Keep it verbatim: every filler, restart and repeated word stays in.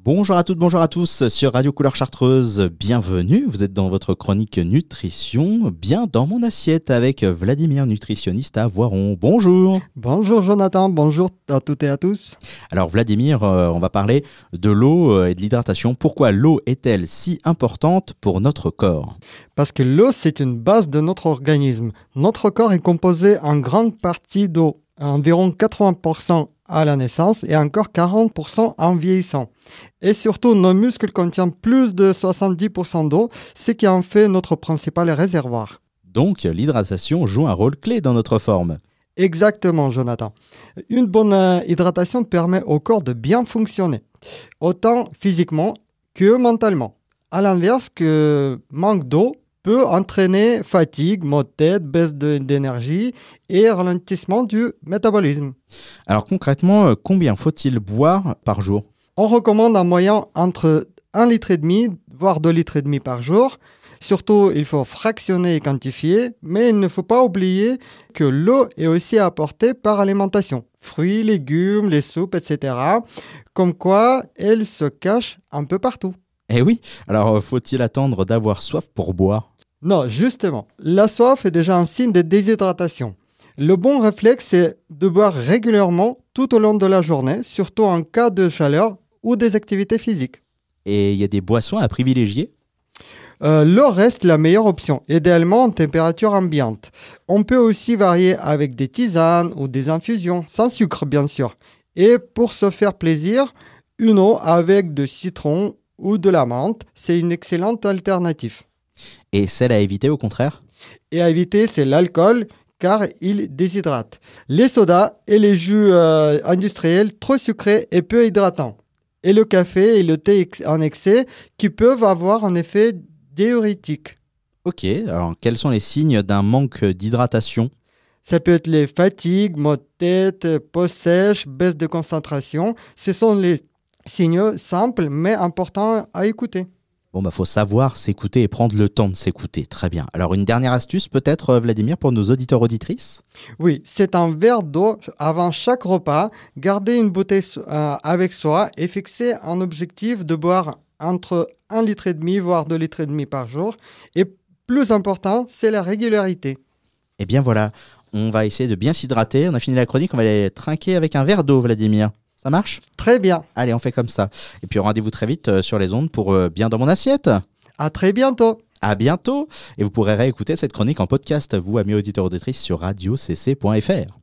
Bonjour à toutes, bonjour à tous sur Radio Couleur Chartreuse, bienvenue, vous êtes dans votre chronique nutrition, bien dans mon assiette avec Vladimir, nutritionniste à Voiron. Bonjour. Bonjour Jonathan, bonjour à toutes et à tous. Alors Vladimir, euh, on va parler de l'eau et de l'hydratation. Pourquoi l'eau est-elle si importante pour notre corps ? Parce que l'eau, c'est une base de notre organisme. Notre corps est composé en grande partie d'eau, environ quatre-vingts pour cent à la naissance et encore quarante pour cent en vieillissant. Et surtout, nos muscles contiennent plus de soixante-dix pour cent d'eau, ce qui en fait notre principal réservoir. Donc, l'hydratation joue un rôle clé dans notre forme. Exactement, Jonathan. Une bonne euh, hydratation permet au corps de bien fonctionner, autant physiquement que mentalement. À l'inverse, que manque d'eau peut entraîner fatigue, maux de tête, baisse de, d'énergie et ralentissement du métabolisme. Alors concrètement, combien faut-il boire par jour ? On recommande en moyenne entre un litre et demi, voire deux litres et demi par jour. Surtout, il faut fractionner et quantifier, mais il ne faut pas oublier que l'eau est aussi apportée par alimentation. Fruits, légumes, les soupes, et cetera. Comme quoi, elle se cache un peu partout. Eh oui, alors faut-il attendre d'avoir soif pour boire ? Non, justement, la soif est déjà un signe de déshydratation. Le bon réflexe, c'est de boire régulièrement tout au long de la journée, surtout en cas de chaleur ou des activités physiques. Et il y a des boissons à privilégier ? Euh, l'eau reste la meilleure option, idéalement en température ambiante. On peut aussi varier avec des tisanes ou des infusions, sans sucre bien sûr. Et pour se faire plaisir, une eau avec de citron ou de la menthe, c'est une excellente alternative. Et celle à éviter au contraire ? Et à éviter, c'est l'alcool, car il déshydrate. Les sodas et les jus euh, industriels trop sucrés et peu hydratants. Et le café et le thé ex- en excès qui peuvent avoir un effet diurétique. Ok, alors quels sont les signes d'un manque d'hydratation ? Ça peut être les fatigues, maux de tête, peau sèche, baisse de concentration. Ce sont les signaux simples mais importants à écouter. Bon, bah, faut savoir s'écouter et prendre le temps de s'écouter. Très bien. Alors, une dernière astuce, peut-être, Vladimir, pour nos auditeurs-auditrices ? Oui, c'est un verre d'eau avant chaque repas. Garder une bouteille euh, avec soi et fixer un objectif de boire entre un litre et demi, voire deux litres et demi par jour. Et plus important, c'est la régularité. Eh bien, voilà. On va essayer de bien s'hydrater. On a fini la chronique. On va aller trinquer avec un verre d'eau, Vladimir. Ça marche ? Très bien. Allez, on fait comme ça. Et puis, rendez-vous très vite euh, sur les ondes pour euh, Bien dans mon assiette. À très bientôt. À bientôt. Et vous pourrez réécouter cette chronique en podcast, vous, amis auditeurs auditrices, sur radio c c point f r.